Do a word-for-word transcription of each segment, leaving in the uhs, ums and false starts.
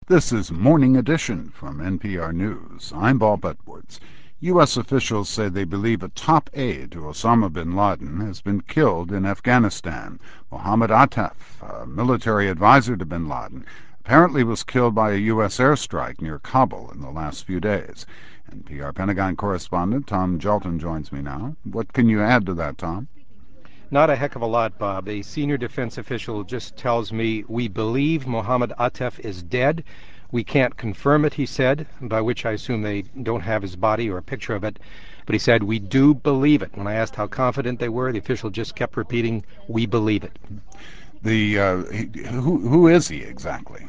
This is Morning Edition from N P R News. I'm Bob Edwards. U S officials say they believe a top aide to Osama bin Laden has been killed in Afghanistan. Mohammed Atef, a military advisor to bin Laden, apparently was killed by a U S airstrike near Kabul in the last few days. N P R Pentagon correspondent Tom Jalton joins me now. What can you add to that, Tom? Not a heck of a lot, Bob. A senior defense official just tells me, we believe Mohammed Atef is dead. We can't confirm it, he said, by which I assume they don't have his body or a picture of it. But he said, we do believe it. When I asked how confident they were, the official just kept repeating, we believe it. The uh, he, who who is he exactly?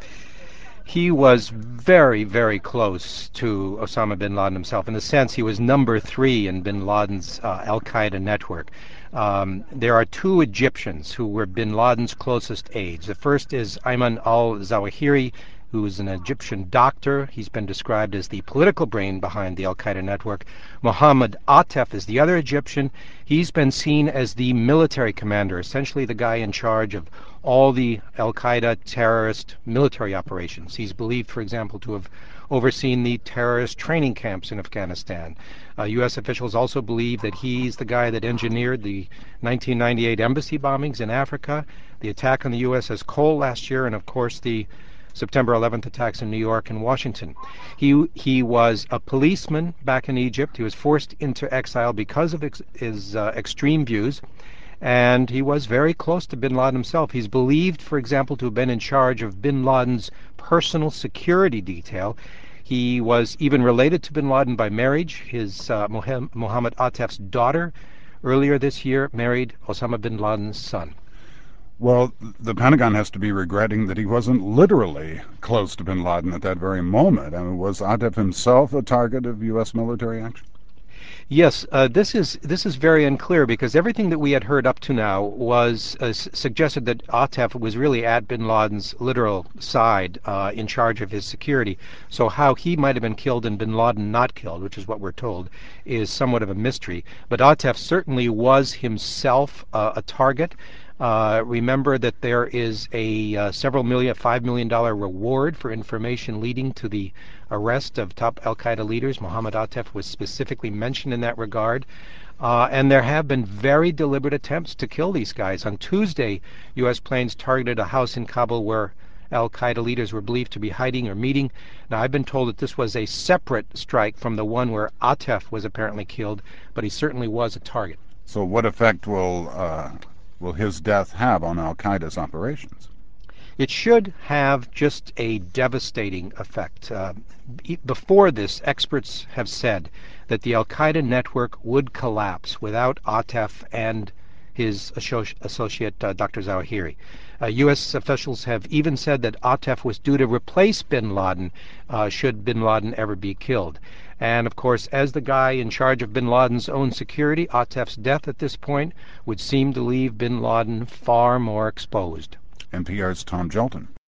He was very, very close to Osama bin Laden himself. In the sense, he was number three in bin Laden's uh, al-Qaeda network. Um, there are two Egyptians who were bin Laden's closest aides. The first is Ayman al-Zawahiri, who is an Egyptian doctor. He's been described as the political brain behind the al-Qaeda network. Mohammed Atef is the other Egyptian. He's been seen as the military commander, essentially the guy in charge of all the al-Qaeda terrorist military operations. He's believed, for example, to have overseen the terrorist training camps in Afghanistan. Uh, U S officials also believe that he's the guy that engineered the nineteen ninety-eight embassy bombings in Africa, the attack on the U S S Cole last year, and of course the September eleventh attacks in New York and Washington. He he was a policeman back in Egypt. He was forced into exile because of ex his uh, extreme views, and he was very close to bin Laden himself. He's believed, for example, to have been in charge of bin Laden's personal security detail. He was even related to bin Laden by marriage. His uh, Mohammed Atef's daughter, earlier this year, married Osama bin Laden's son. Well, the Pentagon has to be regretting that he wasn't literally close to bin Laden at that very moment. I mean, was Atef himself a target of U S military action? Yes, uh, this is this is very unclear, because everything that we had heard up to now was uh, suggested that Atef was really at bin Laden's literal side, uh, in charge of his security. So how he might have been killed and bin Laden not killed, which is what we're told, is somewhat of a mystery. But Atef certainly was himself uh, a target. Uh, remember that there is a uh, several million, five million dollar reward for information leading to the arrest of top al-Qaeda leaders. Mohammed Atef was specifically mentioned in that regard. Uh, and there have been very deliberate attempts to kill these guys. On Tuesday, U S planes targeted a house in Kabul where al-Qaeda leaders were believed to be hiding or meeting. Now, I've been told that this was a separate strike from the one where Atef was apparently killed, but he certainly was a target. So what effect will uh, will his death have on al-Qaeda's operations? It should have just a devastating effect. Uh, before this, experts have said that the al-Qaeda network would collapse without Atef and his associate, uh, Doctor Zawahiri. Uh, U S officials have even said that Atef was due to replace bin Laden uh, should bin Laden ever be killed. And of course, as the guy in charge of bin Laden's own security, Atef's death at this point would seem to leave bin Laden far more exposed. N P R's Tom Jalton.